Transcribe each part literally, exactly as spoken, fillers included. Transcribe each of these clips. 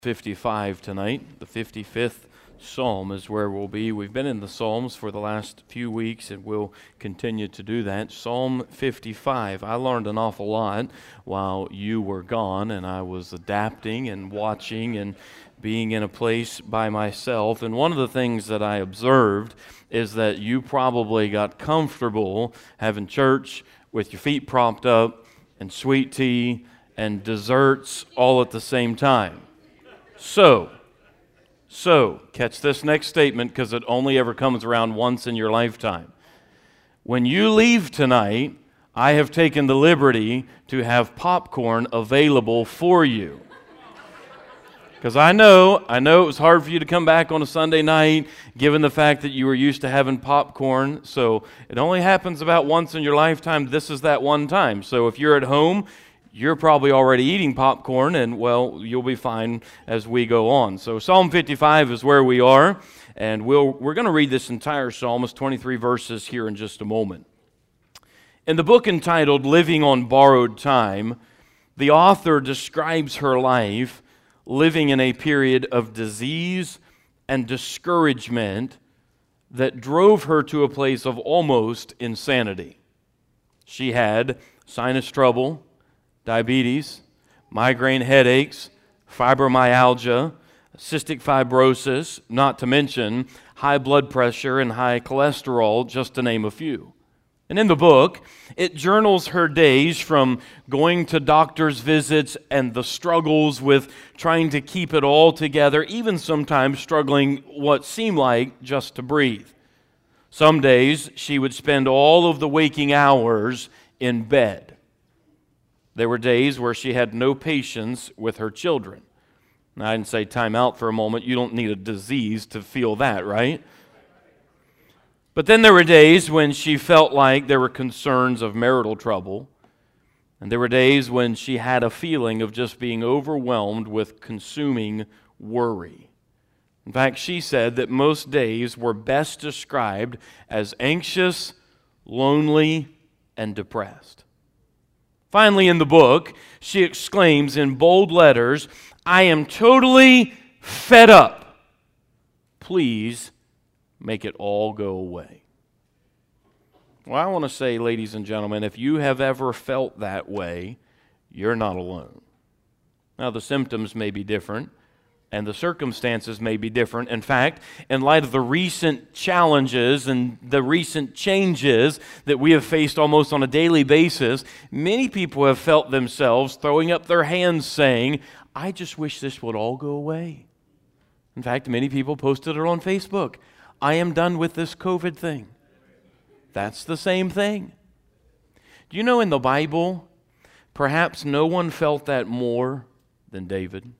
fifty-five tonight. The fifty-fifth Psalm is where we'll be. We've been in the Psalms for the last few weeks and we'll continue to do that. Psalm fifty-five. I learned an awful lot while you were gone, and I was adapting and watching and being in a place by myself. And one of the things that I observed is that you probably got comfortable having church with your feet propped up and sweet tea and desserts all at the same time. So, so, catch this next statement because it only ever comes around once in your lifetime. When you leave tonight, I have taken the liberty to have popcorn available for you. Because I know, I know it was hard for you to come back on a Sunday night, given the fact that you were used to having popcorn. So it only happens about once in your lifetime. This is that one time. So if you're at home, you're probably already eating popcorn, and, well, you'll be fine as we go on. So Psalm fifty-five is where we are, and we'll, we're going to read this entire psalm. It's twenty-three verses here in just a moment. In the book entitled Living on Borrowed Time, the author describes her life living in a period of disease and discouragement that drove her to a place of almost insanity. She had sinus trouble, diabetes, migraine headaches, fibromyalgia, cystic fibrosis, not to mention high blood pressure and high cholesterol, just to name a few. And in the book, it journals her days from going to doctor's visits and the struggles with trying to keep it all together, even sometimes struggling what seemed like just to breathe. Some days she would spend all of the waking hours in bed. There were days where she had no patience with her children. Now, I didn't say time out for a moment. You don't need a disease to feel that, right? But then there were days when she felt like there were concerns of marital trouble. And there were days when she had a feeling of just being overwhelmed with consuming worry. In fact, she said that most days were best described as anxious, lonely, and depressed. Finally, in the book, she exclaims in bold letters, "I am totally fed up. Please make it all go away." Well, I want to say, ladies and gentlemen, if you have ever felt that way, you're not alone. Now, the symptoms may be different, and the circumstances may be different. In fact, in light of the recent challenges and the recent changes that we have faced almost on a daily basis, many people have felt themselves throwing up their hands saying, "I just wish this would all go away." In fact, many people posted it on Facebook. "I am done with this COVID thing." That's the same thing. Do you know in the Bible, perhaps no one felt that more than David?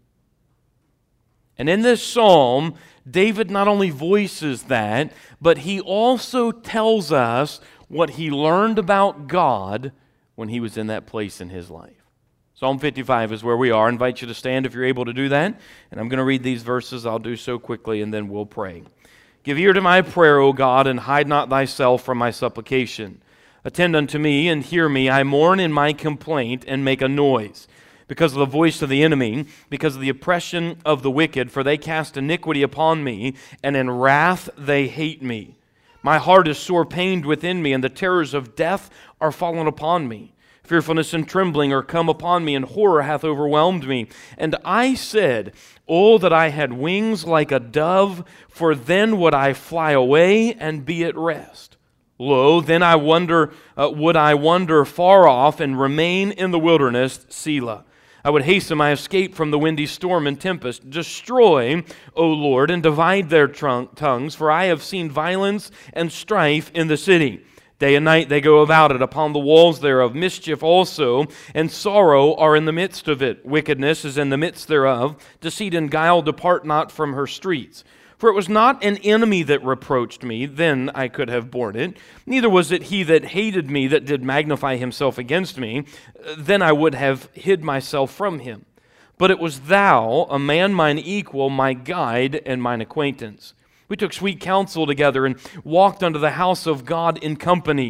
And in this psalm, David not only voices that, but he also tells us what he learned about God when he was in that place in his life. Psalm fifty-five is where we are. I invite you to stand if you're able to do that. And I'm going to read these verses. I'll do so quickly, and then we'll pray. "Give ear to my prayer, O God, and hide not thyself from my supplication. Attend unto me and hear me. I mourn in my complaint and make a noise, because of the voice of the enemy, because of the oppression of the wicked, for they cast iniquity upon me, and in wrath they hate me. My heart is sore pained within me, and the terrors of death are fallen upon me. Fearfulness and trembling are come upon me, and horror hath overwhelmed me. And I said, Oh, that I had wings like a dove, for then would I fly away and be at rest. Lo, then I wonder, uh, would I wander far off and remain in the wilderness, Selah. I would hasten my escape from the windy storm and tempest. Destroy, O Lord, and divide their trunk, tongues, for I have seen violence and strife in the city. Day and night they go about it, upon the walls thereof. Mischief also and sorrow are in the midst of it. Wickedness is in the midst thereof. Deceit and guile depart not from her streets. For it was not an enemy that reproached me, then I could have borne it. Neither was it he that hated me that did magnify himself against me, then I would have hid myself from him. But it was thou, a man mine equal, my guide and mine acquaintance. We took sweet counsel together and walked unto the house of God in company.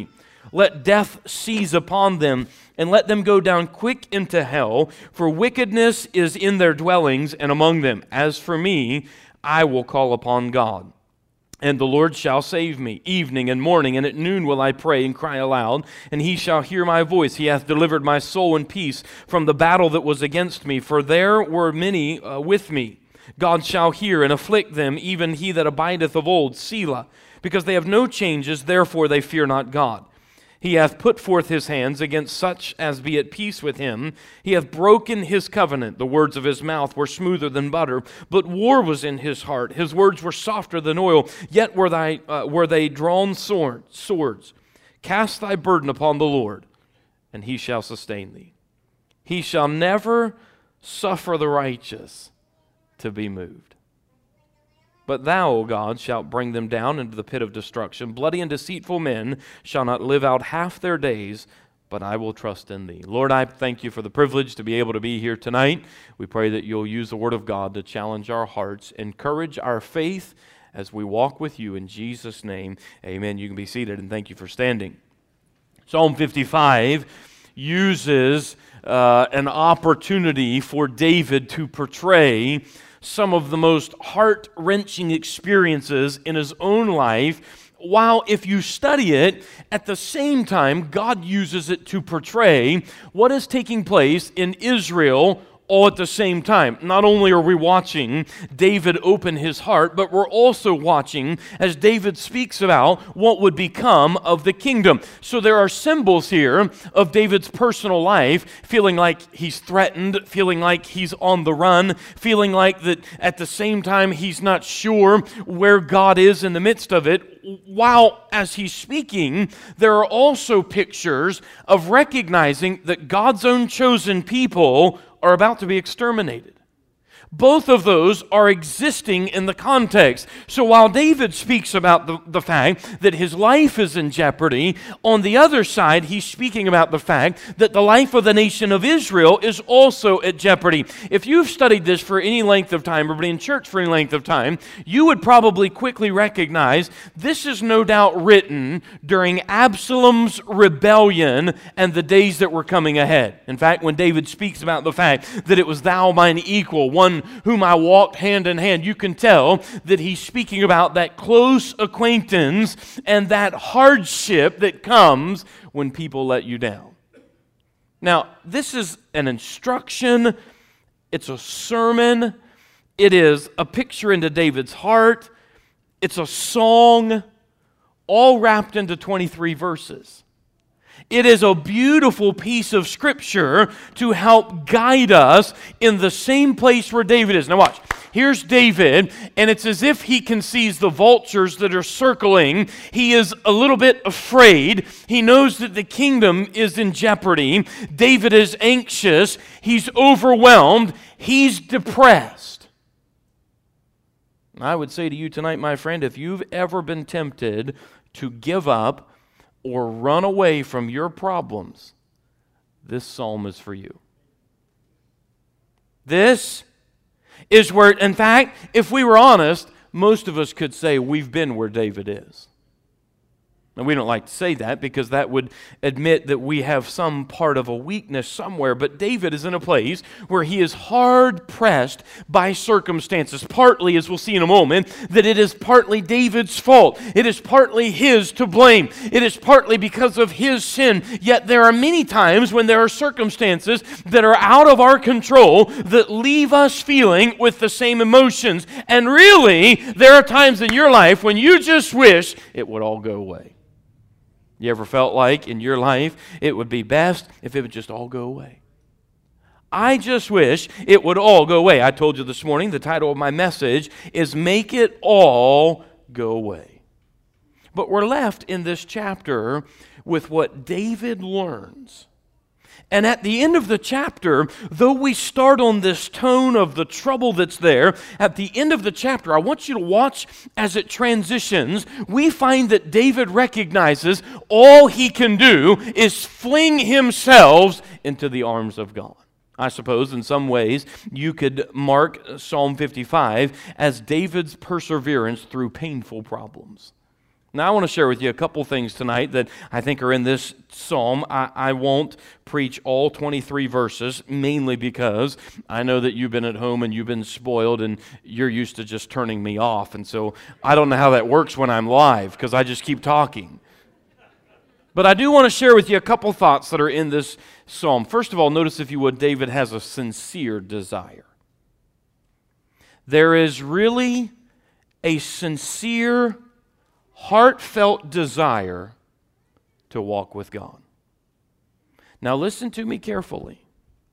Let death seize upon them, and let them go down quick into hell, for wickedness is in their dwellings and among them. As for me, I will call upon God, and the Lord shall save me. Evening and morning and at noon will I pray and cry aloud, and he shall hear my voice. He hath delivered my soul in peace from the battle that was against me, for there were many uh, with me. God shall hear and afflict them, even he that abideth of old, Selah. Because they have no changes, therefore they fear not God. He hath put forth his hands against such as be at peace with him. He hath broken his covenant. The words of his mouth were smoother than butter, but war was in his heart. His words were softer than oil, yet were, thy, uh, were they drawn sword, swords. Cast thy burden upon the Lord, and he shall sustain thee. He shall never suffer the righteous to be moved. But thou, O God, shalt bring them down into the pit of destruction. Bloody and deceitful men shall not live out half their days, but I will trust in thee. Lord, I thank you for the privilege to be able to be here tonight. We pray that you'll use the word of God to challenge our hearts, encourage our faith as we walk with you in Jesus' name. Amen. You can be seated, and thank you for standing. Psalm fifty-five uses uh, an opportunity for David to portray some of the most heart-wrenching experiences in his own life, while if you study it, at the same time, God uses it to portray what is taking place in Israel all at the same time. Not only are we watching David open his heart, but we're also watching as David speaks about what would become of the kingdom. So there are symbols here of David's personal life, feeling like he's threatened, feeling like he's on the run, feeling like that at the same time he's not sure where God is in the midst of it. While as he's speaking, there are also pictures of recognizing that God's own chosen people are about to be exterminated. Both of those are existing in the context. So while David speaks about the, the fact that his life is in jeopardy, on the other side, he's speaking about the fact that the life of the nation of Israel is also at jeopardy. If you've studied this for any length of time or been in church for any length of time, you would probably quickly recognize this is no doubt written during Absalom's rebellion and the days that were coming ahead. In fact, when David speaks about the fact that it was thou mine equal, one whom I walked hand in hand, you can tell that he's speaking about that close acquaintance and that hardship that comes when people let you down. Now, this is an instruction, it's a sermon, it is a picture into David's heart, it's a song, all wrapped into twenty-three verses. It is a beautiful piece of Scripture to help guide us in the same place where David is. Now watch. Here's David, and it's as if he can seize the vultures that are circling. He is a little bit afraid. He knows that the kingdom is in jeopardy. David is anxious. He's overwhelmed. He's depressed. I would say to you tonight, my friend, if you've ever been tempted to give up or run away from your problems, this psalm is for you. This is where, in fact, if we were honest, most of us could say we've been where David is. And we don't like to say that because that would admit that we have some part of a weakness somewhere. But David is in a place where he is hard pressed by circumstances. Partly, as we'll see in a moment, that it is partly David's fault. It is partly his to blame. It is partly because of his sin. Yet there are many times when there are circumstances that are out of our control that leave us feeling with the same emotions. And really, there are times in your life when you just wish it would all go away. You ever felt like in your life it would be best if it would just all go away? I just wish it would all go away. I told you this morning the title of my message is Make It All Go Away. But we're left in this chapter with what David learns. And at the end of the chapter, though we start on this tone of the trouble that's there, at the end of the chapter, I want you to watch as it transitions. We find that David recognizes all he can do is fling himself into the arms of God. I suppose in some ways you could mark Psalm fifty-five as David's perseverance through painful problems. Now, I want to share with you a couple things tonight that I think are in this psalm. I, I won't preach all twenty-three verses, mainly because I know that you've been at home and you've been spoiled and you're used to just turning me off. And so I don't know how that works when I'm live because I just keep talking. But I do want to share with you a couple thoughts that are in this psalm. First of all, notice, if you would, David has a sincere desire. There is really a sincere, heartfelt desire to walk with God. Now listen to me carefully.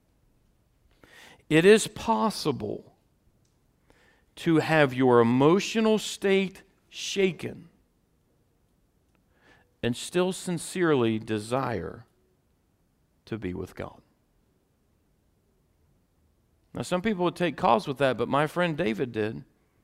It is possible to have your emotional state shaken and still sincerely desire to be with God. Now some people would take cause with that, but my friend David did.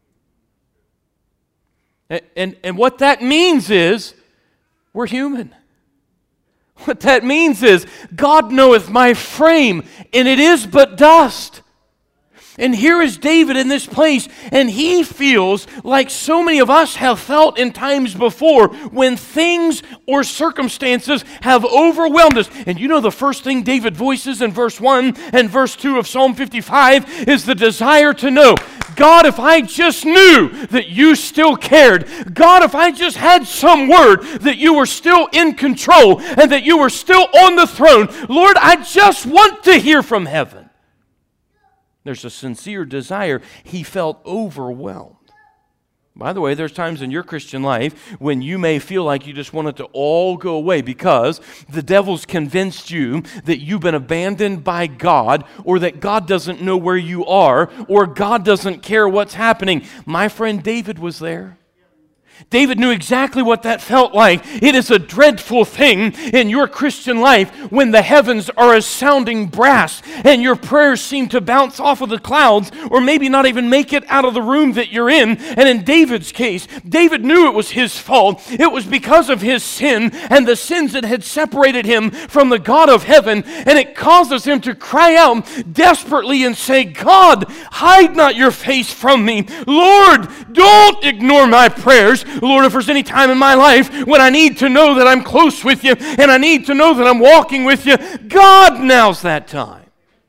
And, and, and what that means is, we're human. What that means is, God knoweth my frame, and it is but dust. And here is David in this place, and he feels like so many of us have felt in times before when things or circumstances have overwhelmed us. And you know the first thing David voices in verse one and verse two of Psalm fifty-five is the desire to know, God, if I just knew that you still cared. God, if I just had some word that you were still in control and that you were still on the throne. Lord, I just want to hear from heaven. There's a sincere desire. He felt overwhelmed. By the way, there's times in your Christian life when you may feel like you just want it to all go away because the devil's convinced you that you've been abandoned by God, or that God doesn't know where you are, or God doesn't care what's happening. My friend David was there. David knew exactly what that felt like. It is a dreadful thing in your Christian life when the heavens are a sounding brass and your prayers seem to bounce off of the clouds or maybe not even make it out of the room that you're in. And in David's case, David knew it was his fault. It was because of his sin and the sins that had separated him from the God of heaven, and it causes him to cry out desperately and say, God, hide not your face from me. Lord, don't ignore my prayers. Lord, if there's any time in my life when I need to know that I'm close with you and I need to know that I'm walking with you, God, now's that time.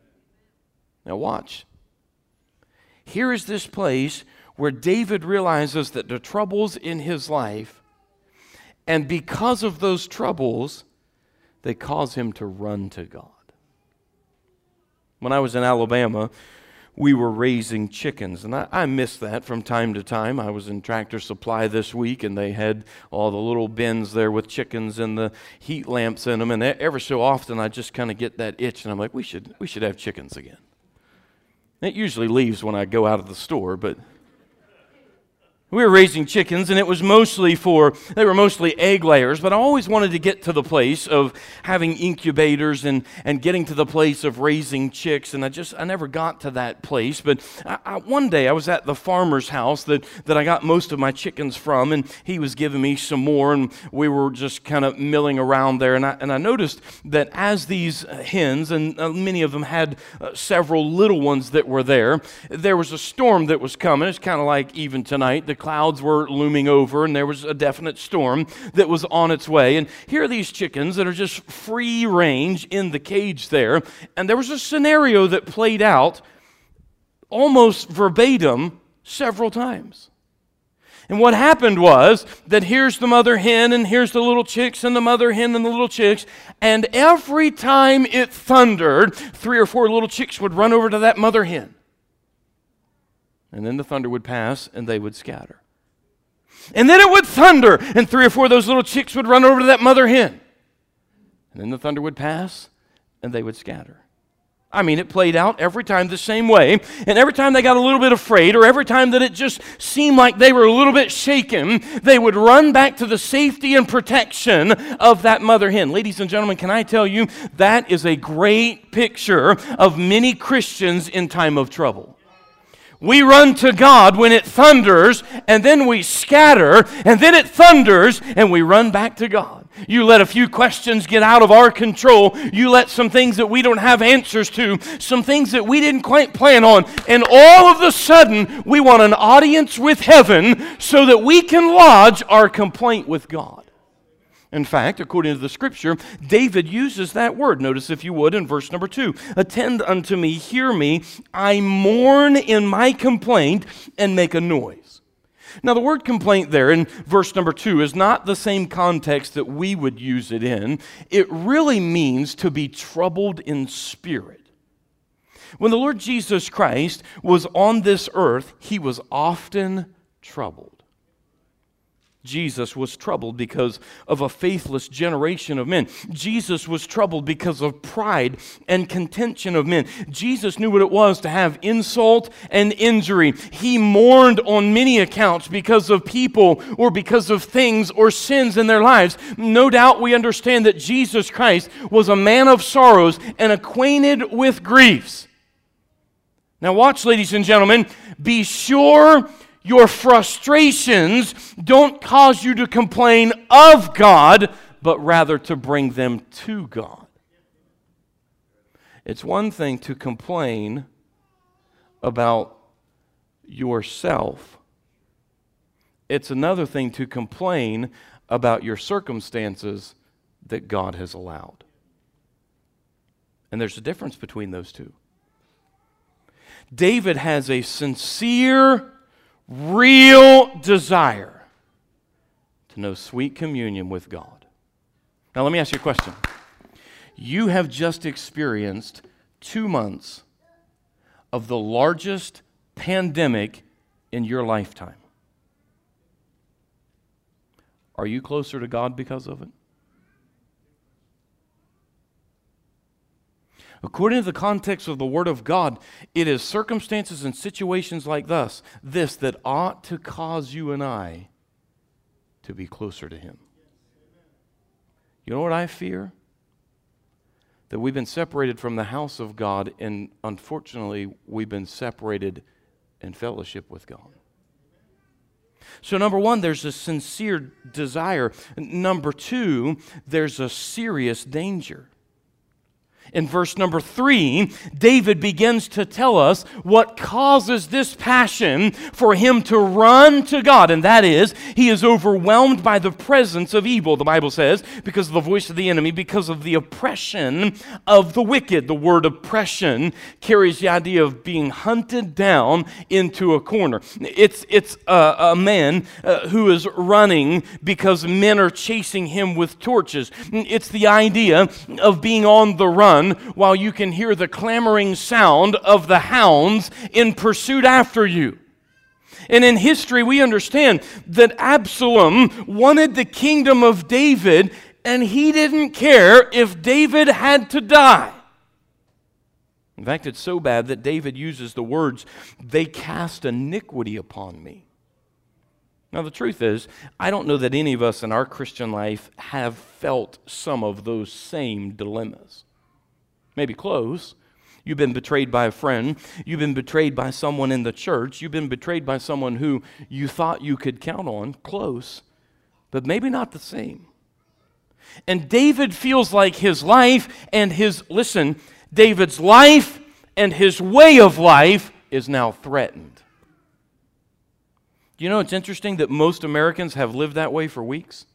Now watch. Here is this place where David realizes that the troubles in his life, and because of those troubles, they cause him to run to God. When I was in Alabama, we were raising chickens, and I, I miss that from time to time. I was in Tractor Supply this week, and they had all the little bins there with chickens and the heat lamps in them, and ever so often I just kind of get that itch, and I'm like, we should we should have chickens again. It usually leaves when I go out of the store, but we were raising chickens, and it was mostly for, they were mostly egg layers, but I always wanted to get to the place of having incubators and, and getting to the place of raising chicks, and I just, I never got to that place. But I, I, one day I was at the farmer's house that, that I got most of my chickens from, and he was giving me some more, and we were just kind of milling around there, and I, and I noticed that as these hens, and uh, many of them had uh, several little ones that were there, there was a storm that was coming. It's kind of like even tonight, the clouds were looming over, and there was a definite storm that was on its way. And here are these chickens that are just free range in the cage there. And there was a scenario that played out almost verbatim several times. And what happened was that here's the mother hen, and here's the little chicks, and the mother hen and the little chicks. And every time it thundered, three or four little chicks would run over to that mother hen. And then the thunder would pass, and they would scatter. And then it would thunder, and three or four of those little chicks would run over to that mother hen. And then the thunder would pass, and they would scatter. I mean, it played out every time the same way, and every time they got a little bit afraid, or every time that it just seemed like they were a little bit shaken, they would run back to the safety and protection of that mother hen. Ladies and gentlemen, can I tell you, that is a great picture of many Christians in time of trouble. We run to God when it thunders, and then we scatter, and then it thunders, and we run back to God. You let a few questions get out of our control. You let some things that we don't have answers to, some things that we didn't quite plan on, and all of a sudden we want an audience with heaven so that we can lodge our complaint with God. In fact, according to the Scripture, David uses that word. Notice, if you would, in verse number two. Attend unto me, hear me, I mourn in my complaint and make a noise. Now, the word complaint there in verse number two is not the same context that we would use it in. It really means to be troubled in spirit. When the Lord Jesus Christ was on this earth, he was often troubled. Jesus was troubled because of a faithless generation of men. Jesus was troubled because of pride and contention of men. Jesus knew what it was to have insult and injury. He mourned on many accounts because of people or because of things or sins in their lives. No doubt we understand that Jesus Christ was a man of sorrows and acquainted with griefs. Now watch, ladies and gentlemen, be sure your frustrations don't cause you to complain of God, but rather to bring them to God. It's one thing to complain about yourself. It's another thing to complain about your circumstances that God has allowed. And there's a difference between those two. David has a sincere, real desire to know sweet communion with God. Now let me ask you a question. You have just experienced two months of the largest pandemic in your lifetime. Are you closer to God because of it? According to the context of the Word of God, it is circumstances and situations like this, this that ought to cause you and I to be closer to Him. You know what I fear? That we've been separated from the house of God, and unfortunately, we've been separated in fellowship with God. So number one, there's a sincere desire. Number two, there's a serious danger. In verse number three, David begins to tell us what causes this passion for him to run to God. And that is, he is overwhelmed by the presence of evil, the Bible says, because of the voice of the enemy, because of the oppression of the wicked. The word oppression carries the idea of being hunted down into a corner. It's, it's a, a man uh, who is running because men are chasing him with torches. It's the idea of being on the run while you can hear the clamoring sound of the hounds in pursuit after you. And in history, we understand that Absalom wanted the kingdom of David, and he didn't care if David had to die. In fact, it's so bad that David uses the words, "They cast iniquity upon me." Now, the truth is, I don't know that any of us in our Christian life have felt some of those same dilemmas. Maybe close. You've been betrayed by a friend. You've been betrayed by someone in the church. You've been betrayed by someone who you thought you could count on. Close. But maybe not the same. And David feels like his life and his, listen, David's life and his way of life is now threatened. Do you know it's interesting that most Americans have lived that way for weeks?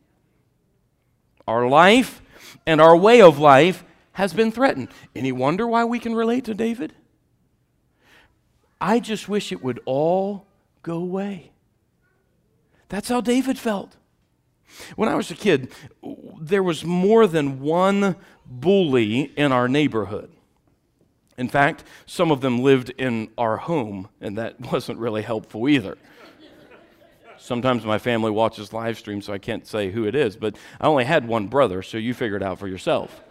Our life and our way of life has been threatened. Any wonder why we can relate to David? I just wish it would all go away. That's how David felt. When I was a kid, there was more than one bully in our neighborhood. In fact, some of them lived in our home, and that wasn't really helpful either. Sometimes my family watches live stream, so I can't say who it is, but I only had one brother, so you figure it out for yourself.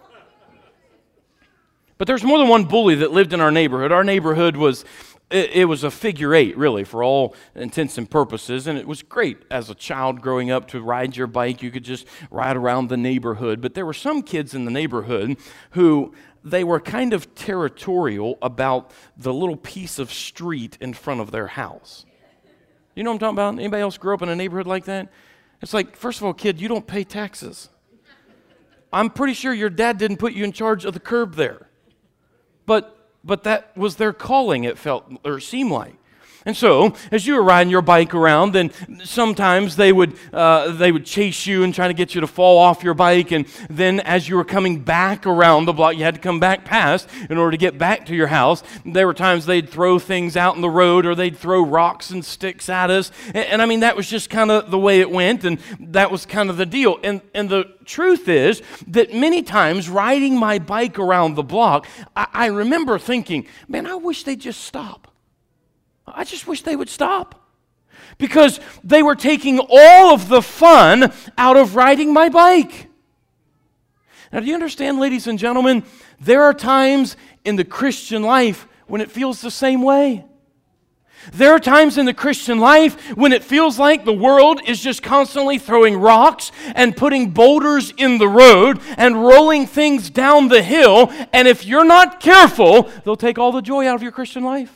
But there's more than one bully that lived in our neighborhood. Our neighborhood was, it, it was a figure eight, really, for all intents and purposes. And it was great as a child growing up to ride your bike. You could just ride around the neighborhood. But there were some kids in the neighborhood who, they were kind of territorial about the little piece of street in front of their house. You know what I'm talking about? Anybody else grew up in a neighborhood like that? It's like, first of all, kid, you don't pay taxes. I'm pretty sure your dad didn't put you in charge of the curb there. But but that was their calling, it felt, or seemed like. And so, as you were riding your bike around, then sometimes they would uh, they would chase you and try to get you to fall off your bike. And then as you were coming back around the block, you had to come back past in order to get back to your house. There were times they'd throw things out in the road, or they'd throw rocks and sticks at us. And, and I mean, that was just kind of the way it went, and that was kind of the deal. And, and the truth is that many times riding my bike around the block, I, I remember thinking, man, I wish they'd just stop. I just wish they would stop, because they were taking all of the fun out of riding my bike. Now, do you understand, ladies and gentlemen, there are times in the Christian life when it feels the same way. There are times in the Christian life when it feels like the world is just constantly throwing rocks and putting boulders in the road and rolling things down the hill, and if you're not careful, they'll take all the joy out of your Christian life.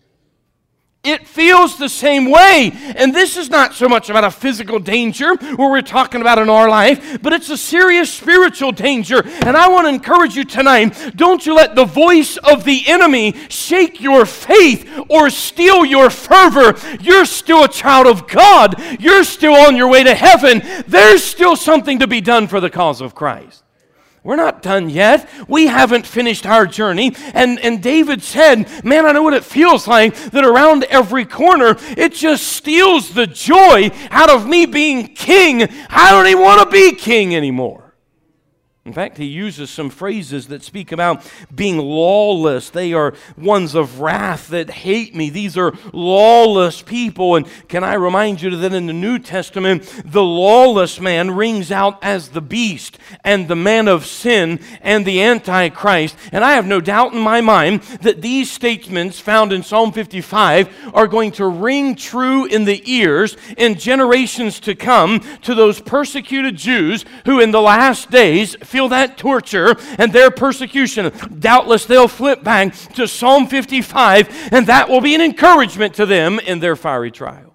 It feels the same way. And this is not so much about a physical danger where we're talking about in our life, but it's a serious spiritual danger. And I want to encourage you tonight, don't you let the voice of the enemy shake your faith or steal your fervor. You're still a child of God. You're still on your way to heaven. There's still something to be done for the cause of Christ. We're not done yet. We haven't finished our journey. And, and David said, man, I know what it feels like that around every corner, it just steals the joy out of me being king. I don't even want to be king anymore. In fact, he uses some phrases that speak about being lawless. They are ones of wrath that hate me. These are lawless people. And can I remind you that in the New Testament, the lawless man rings out as the beast and the man of sin and the Antichrist. And I have no doubt in my mind that these statements found in Psalm fifty-five are going to ring true in the ears in generations to come to those persecuted Jews who in the last days feel that torture and their persecution. Doubtless they'll flip back to Psalm fifty-five, and that will be an encouragement to them in their fiery trial.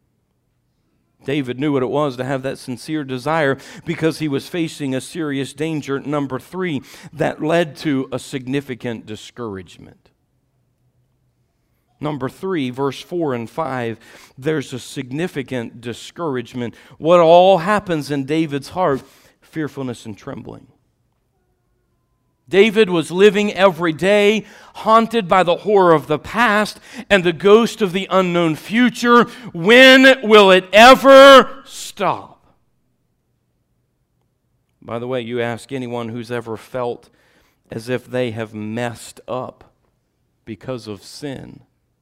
David knew what it was to have that sincere desire because he was facing a serious danger. Number three, that led to a significant discouragement. Number three, verse four and five, there's a significant discouragement. What all happens in David's heart? Fearfulness and trembling. David was living every day haunted by the horror of the past and the ghost of the unknown future. When will it ever stop? By the way, you ask anyone who's ever felt as if they have messed up because of sin,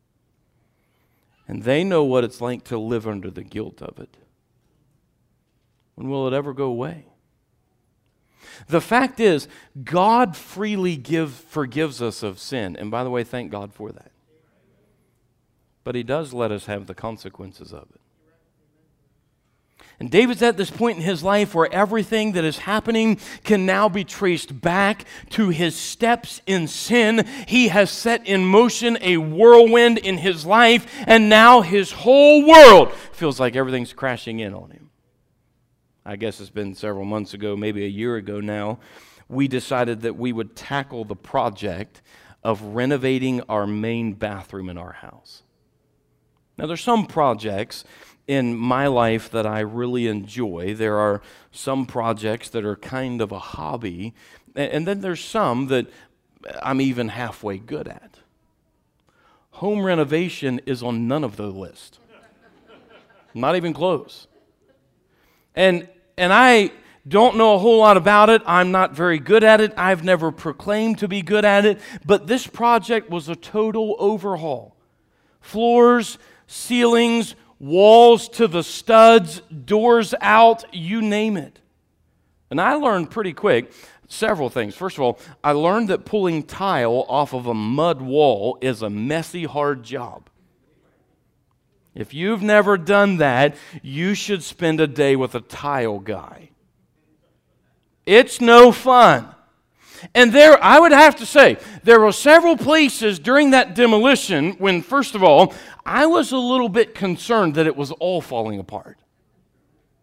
and they know what it's like to live under the guilt of it. When will it ever go away? The fact is, God freely give, forgives us of sin. And by the way, thank God for that. But He does let us have the consequences of it. And David's at this point in his life where everything that is happening can now be traced back to his steps in sin. He has set in motion a whirlwind in his life, and now his whole world feels like everything's crashing in on him. I guess it's been several months ago, maybe a year ago now, we decided that we would tackle the project of renovating our main bathroom in our house. Now, there's some projects in my life that I really enjoy. There are some projects that are kind of a hobby, and then there's some that I'm even halfway good at. Home renovation is on none of the list. Not even close. And and I don't know a whole lot about it. I'm not very good at it. I've never proclaimed to be good at it. But this project was a total overhaul. Floors, ceilings, walls to the studs, doors out, you name it. And I learned pretty quick several things. First of all, I learned that pulling tile off of a mud wall is a messy, hard job. If you've never done that, you should spend a day with a tile guy. It's no fun. And there, I would have to say, there were several places during that demolition when, first of all, I was a little bit concerned that it was all falling apart.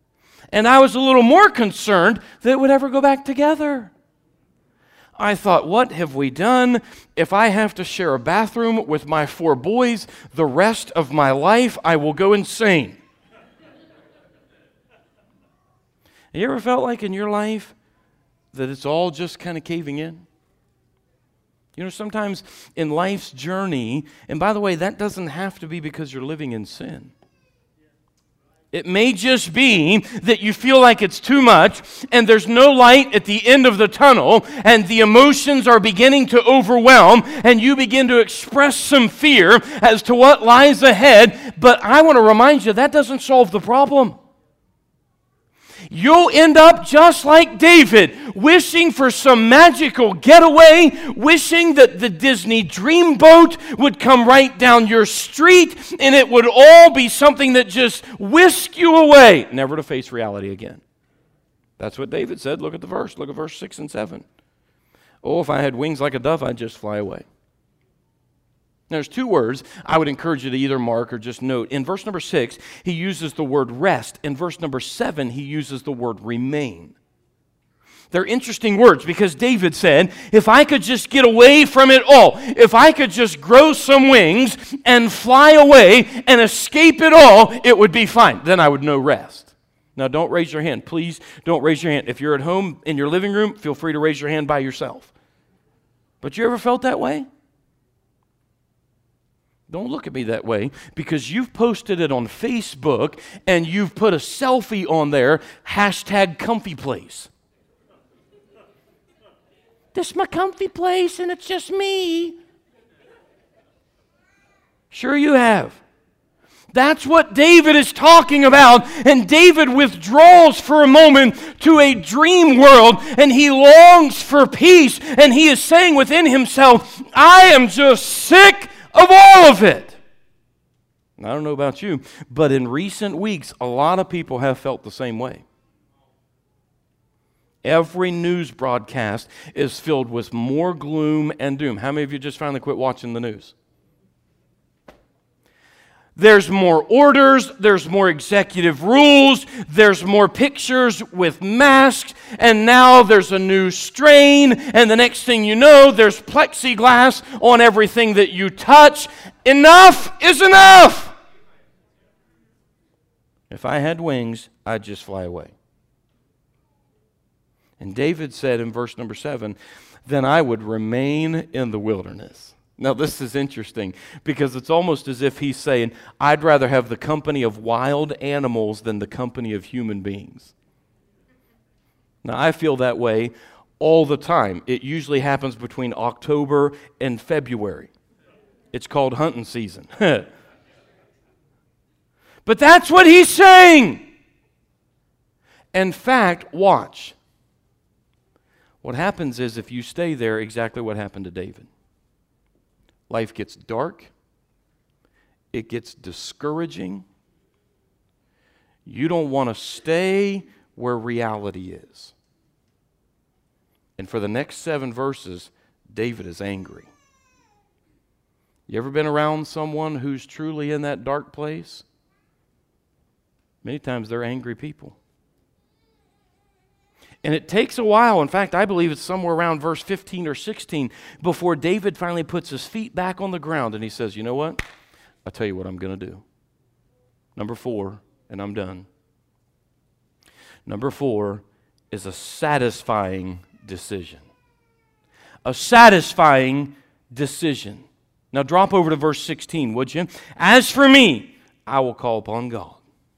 And I was a little more concerned that it would ever go back together. I thought, what have we done? If I have to share a bathroom with my four boys the rest of my life, I will go insane. You ever felt like in your life that it's all just kind of caving in? You know, sometimes in life's journey, and by the way, that doesn't have to be because you're living in sin. It may just be that you feel like it's too much and there's no light at the end of the tunnel and the emotions are beginning to overwhelm and you begin to express some fear as to what lies ahead. But I want to remind you, that doesn't solve the problem. You'll end up just like David, wishing for some magical getaway, wishing that the Disney dreamboat would come right down your street and it would all be something that just whisked you away, never to face reality again. That's what David said. Look at the verse. Look at verse six and seven. Oh, if I had wings like a dove, I'd just fly away. There's two words I would encourage you to either mark or just note. In verse number six, he uses the word rest. In verse number seven, he uses the word remain. They're interesting words because David said, if I could just get away from it all, if I could just grow some wings and fly away and escape it all, it would be fine. Then I would know rest. Now, don't raise your hand. Please don't raise your hand. If you're at home in your living room, feel free to raise your hand by yourself. But you ever felt that way? Don't look at me that way because you've posted it on Facebook and you've put a selfie on there, hashtag comfy place. This is my comfy place and it's just me. Sure you have. That's what David is talking about. And David withdraws for a moment to a dream world and he longs for peace. And he is saying within himself, I am just sick of all of it. I don't know about you, but in recent weeks, a lot of people have felt the same way. Every news broadcast is filled with more gloom and doom. How many of you just finally quit watching the news? There's more orders, there's more executive rules, there's more pictures with masks, and now there's a new strain, and the next thing you know, there's plexiglass on everything that you touch. Enough is enough! If I had wings, I'd just fly away. And David said in verse number seven, then I would remain in the wilderness. Now, this is interesting because it's almost as if he's saying, I'd rather have the company of wild animals than the company of human beings. Now, I feel that way all the time. It usually happens between October and February. It's called hunting season. But that's what he's saying. In fact, watch. What happens is if you stay there, exactly what happened to David. Life gets dark. It gets discouraging. You don't want to stay where reality is. And for the next seven verses, David is angry. You ever been around someone who's truly in that dark place? Many times they're angry people. And it takes a while. In fact, I believe it's somewhere around verse fifteen or sixteen before David finally puts his feet back on the ground and he says, you know what? I'll tell you what I'm going to do. Number four, and I'm done. Number four is a satisfying decision. A satisfying decision. Now drop over to verse sixteen, would you? As for me, I will call upon God.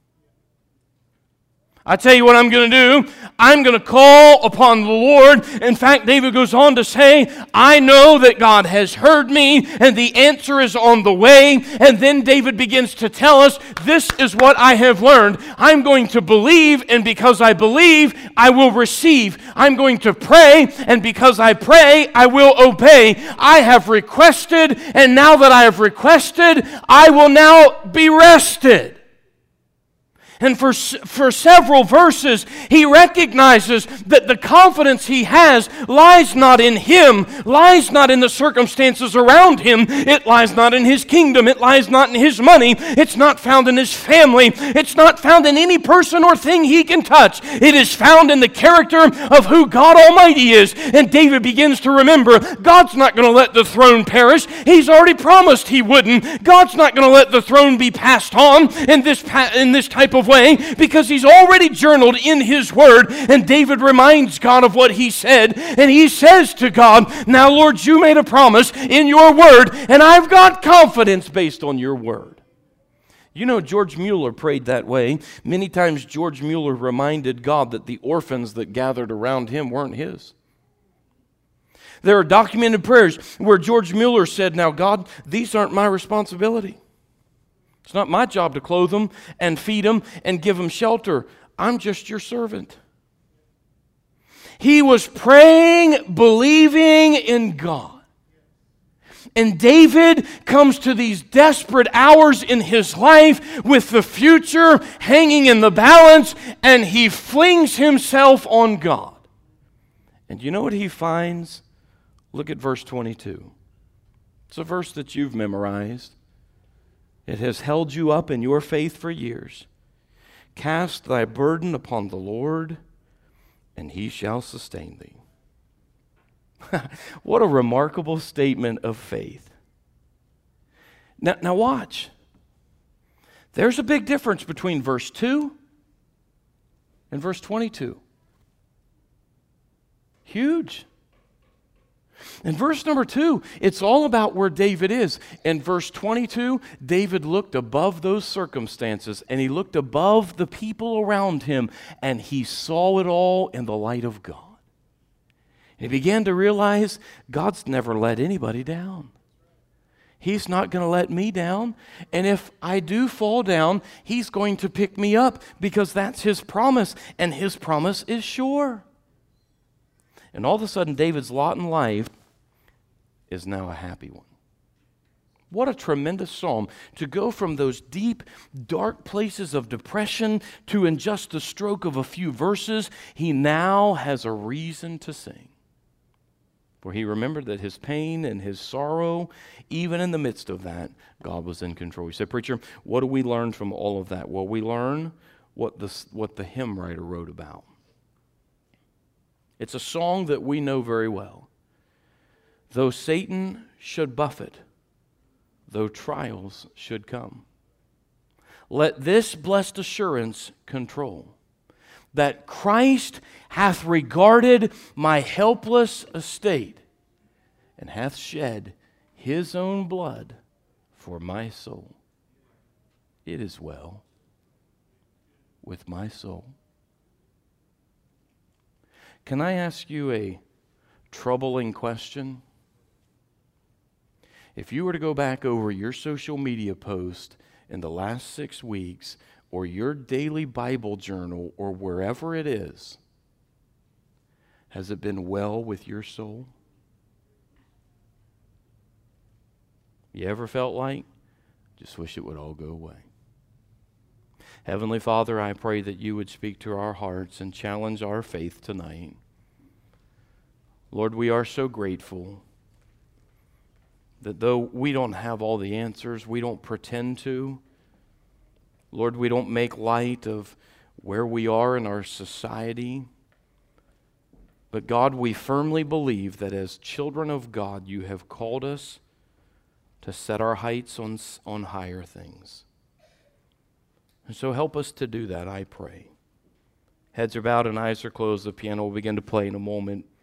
I tell you what I'm going to do. I'm going to call upon the Lord. In fact, David goes on to say, I know that God has heard me and the answer is on the way. And then David begins to tell us, this is what I have learned. I'm going to believe, and because I believe, I will receive. I'm going to pray, and because I pray, I will obey. I have requested, and now that I have requested, I will now be rested. And for, for several verses, he recognizes that the confidence he has lies not in him, lies not in the circumstances around him, it lies not in his kingdom, it lies not in his money, it's not found in his family, it's not found in any person or thing he can touch. It is found in the character of who God Almighty is. And David begins to remember, God's not going to let the throne perish. He's already promised he wouldn't. God's not going to let the throne be passed on in this, in this type of way, because he's already journaled in his word. And David reminds God of what he said, and he says to God, now Lord, you made a promise in your word, and I've got confidence based on your word. You know, George Mueller prayed that way. Many times George Mueller reminded God that the orphans that gathered around him weren't his. There are documented prayers where George Mueller said, now God, these aren't my responsibility. It's not my job to clothe them and feed them and give them shelter. I'm just your servant. He was praying, believing in God. And David comes to these desperate hours in his life with the future hanging in the balance, and he flings himself on God. And you know what he finds? Look at verse twenty-two. It's a verse that you've memorized. It has held you up in your faith for years. Cast thy burden upon the Lord, and he shall sustain thee. What a remarkable statement of faith. Now, now watch. There's a big difference between verse two and verse twenty-two. Huge. In verse number two, it's all about where David is. In verse twenty-two, David looked above those circumstances, and he looked above the people around him, and he saw it all in the light of God. And he began to realize God's never let anybody down. He's not going to let me down. And if I do fall down, he's going to pick me up, because that's his promise, and his promise is sure. And all of a sudden, David's lot in life is now a happy one. What a tremendous psalm to go from those deep, dark places of depression to, in just the stroke of a few verses, he now has a reason to sing. For he remembered that his pain and his sorrow, even in the midst of that, God was in control. He said, preacher, what do we learn from all of that? Well, we learn what the, what the hymn writer wrote about. It's a song that we know very well. Though Satan should buffet, though trials should come, let this blessed assurance control, that Christ hath regarded my helpless estate, and hath shed his own blood for my soul. It is well with my soul. Can I ask you a troubling question? If you were to go back over your social media post in the last six weeks, or your daily Bible journal, or wherever it is, has it been well with your soul? You ever felt like, just wish it would all go away? Heavenly Father, I pray that you would speak to our hearts and challenge our faith tonight. Lord, we are so grateful that though we don't have all the answers, we don't pretend to. Lord, we don't make light of where we are in our society. But God, we firmly believe that as children of God, you have called us to set our heights on, on higher things. And so help us to do that, I pray. Heads are bowed and eyes are closed. The piano will begin to play in a moment.